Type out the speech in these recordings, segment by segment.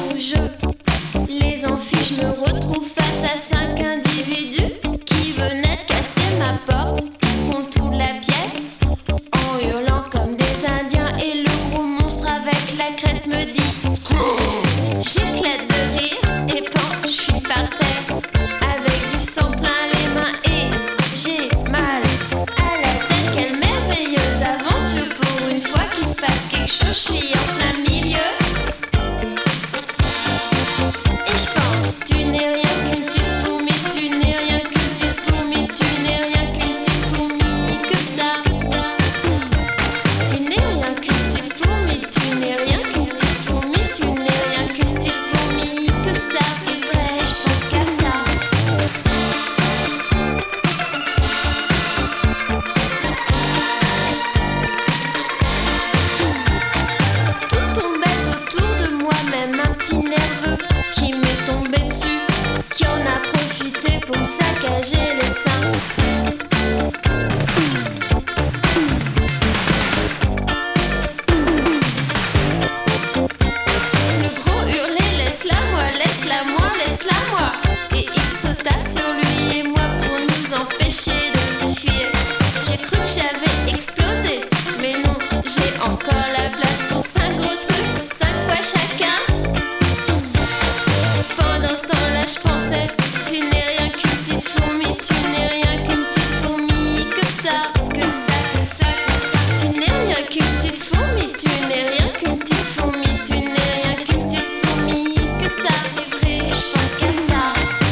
au jeu. Les amphis, je me retrouve face à 5 individus qui venaient de casser ma porte. Ils font toute la pièce en hurlant comme des indiens. Et le gros monstre avec la crête me dit j'éclate de rire et pan, je suis par terre avec du sang plein les mains et j'ai mal à la tête. Quelle merveilleuse aventure pour une fois qu'il se passe quelque chose, je suis en plein milieu. Et je pense, tu n'es rien qu'une petite fourmi, tu n'es rien qu'une petite fourmi, tu n'es rien qu'une petite fourmi, que ça. Tu n'es rien qu'une petite fourmi, tu n'es rien qu'une petite fourmi, tu n'es rien qu'une petite fourmi, que ça. C'est vrai, je pense qu'à ça. Tout tombait autour de moi, même un petit nerveux qui m'est tombé dessus, qui en a profité pour me saccager les seins. Le gros hurlait laisse-la moi, laisse-la moi, laisse-la moi. Et il sauta sur lui et moi pour nous empêcher de fuir. J'ai cru que j'avais explosé, mais non, j'ai encore la place pour 5 gros trucs, 5 fois chacun. Pendant ce temps-là, je pensais, tu n'es rien qu'une petite fourmi, tu n'es rien qu'une petite fourmi, que ça, que ça, que ça, que ça. Tu n'es rien qu'une petite fourmi, tu n'es rien qu'une petite fourmi, tu n'es rien qu'une petite fourmi, que ça. C'est vrai, je pense qu'à ça.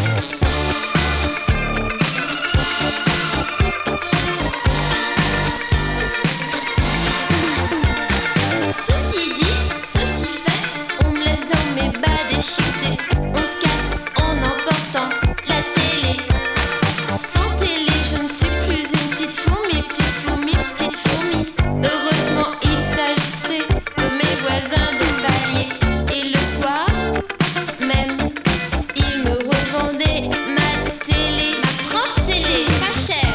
Ceci dit, ceci fait, on me laisse dans mes bas déchiquetés. On se casse en emportant la télé. Sans télé, je ne suis plus une petite fourmi, petite fourmi, petite fourmi. Heureusement, il s'agissait de mes voisins de palier. Et le soir, même, ils me revendaient ma télé, ma propre télé, pas chère.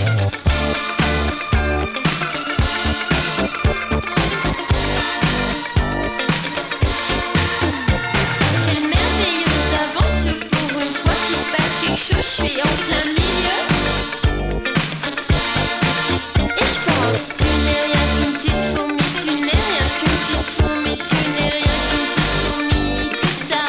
Quelle merveilleuse aventure pour une fois qu'il se passe quelque chose, je suis en plein milieu. Et je pense, tu n'es rien qu'une petite fourmi, tu n'es rien qu'une petite fourmi, tu n'es rien qu'une petite fourmi, que ça.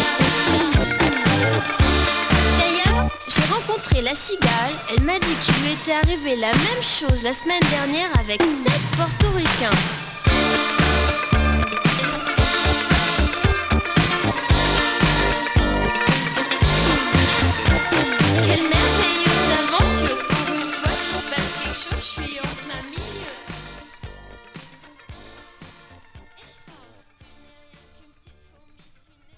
D'ailleurs, j'ai rencontré la cigale, elle m'a dit qu'il lui était arrivé la même chose la semaine dernière avec 7 portoricains.